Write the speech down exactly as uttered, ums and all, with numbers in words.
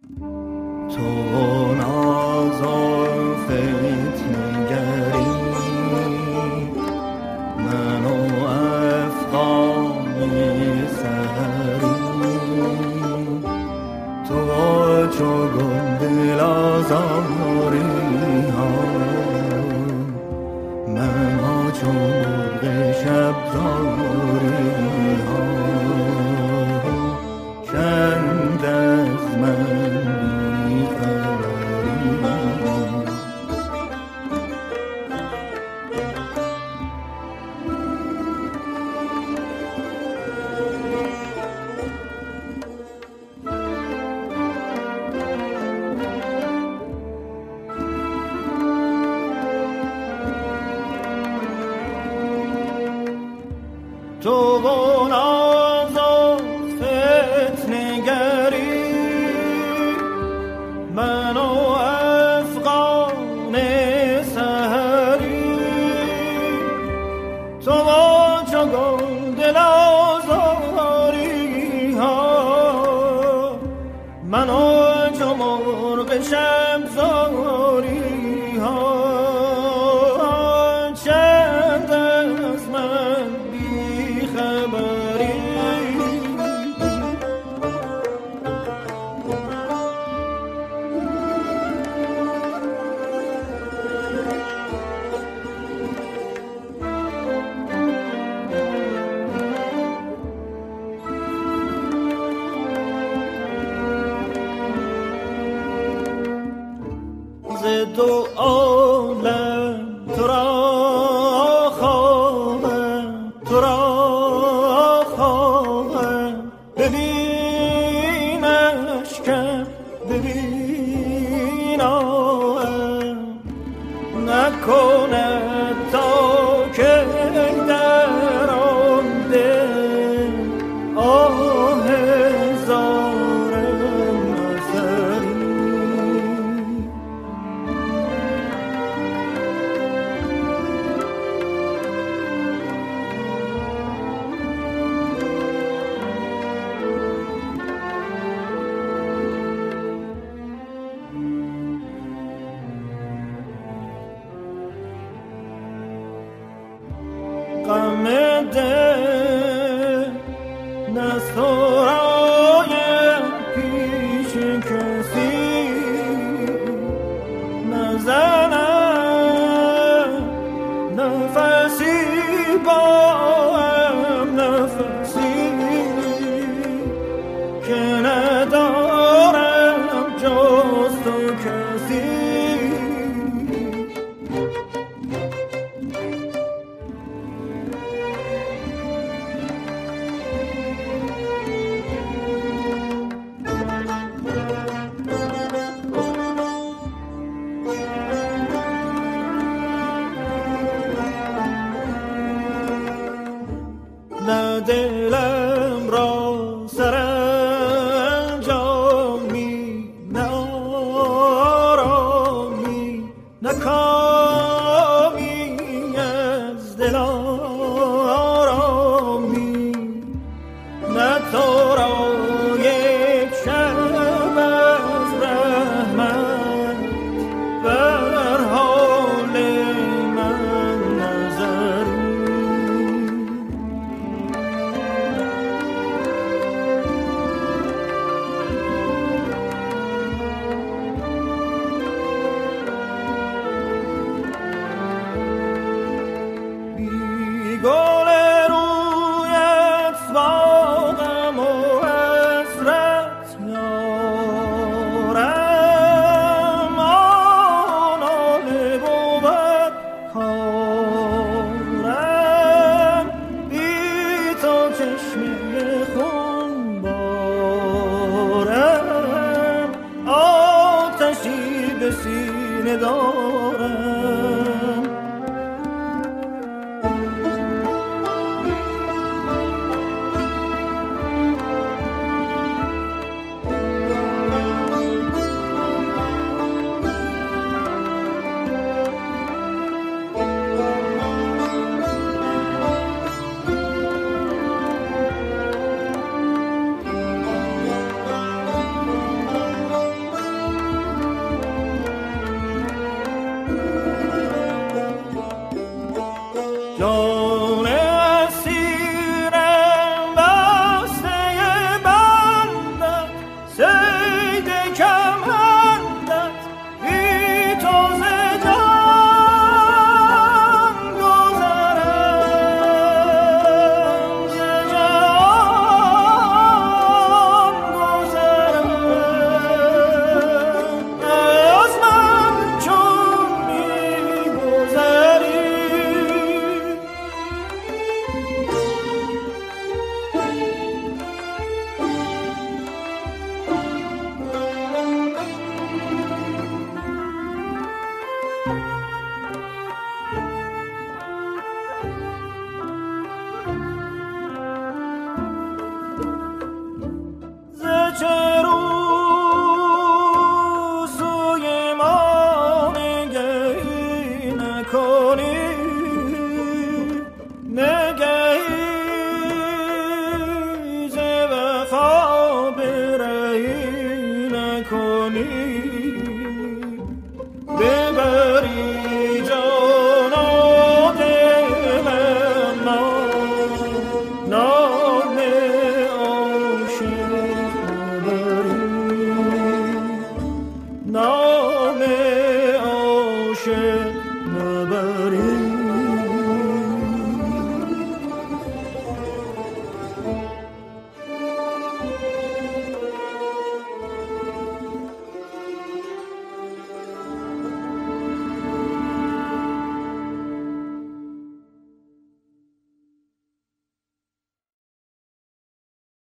تو ناز و فتنگری من و افغانی سهری تو چو گل دل آزاری ها من ها چو مرغ شب زاری ها چند از من بی خبری تو و ناز و فتنگری من و افغان سهری تو و چو گل دل آزاری ها من و چو مرغ شب زاری ها چند از من بی خبری ز دو عالم تو را خواهم تو را خواهم ببینش که ببینم نکند تا که در آن دل آه هزارم نظری غم دل نه سرای پیش کسی نزنم نفسی با هم نفسی که ندارم جز تو کسی نه دلم را سرانجامی نه آرامی نه کامی از دل آرامی نه تو را یک شب از رحمت بر حال من نظری گل رویت باغم و حسرت یارم آن آله بود کارم بی تو چشمه خون بارم آتشی به سینه دارم سر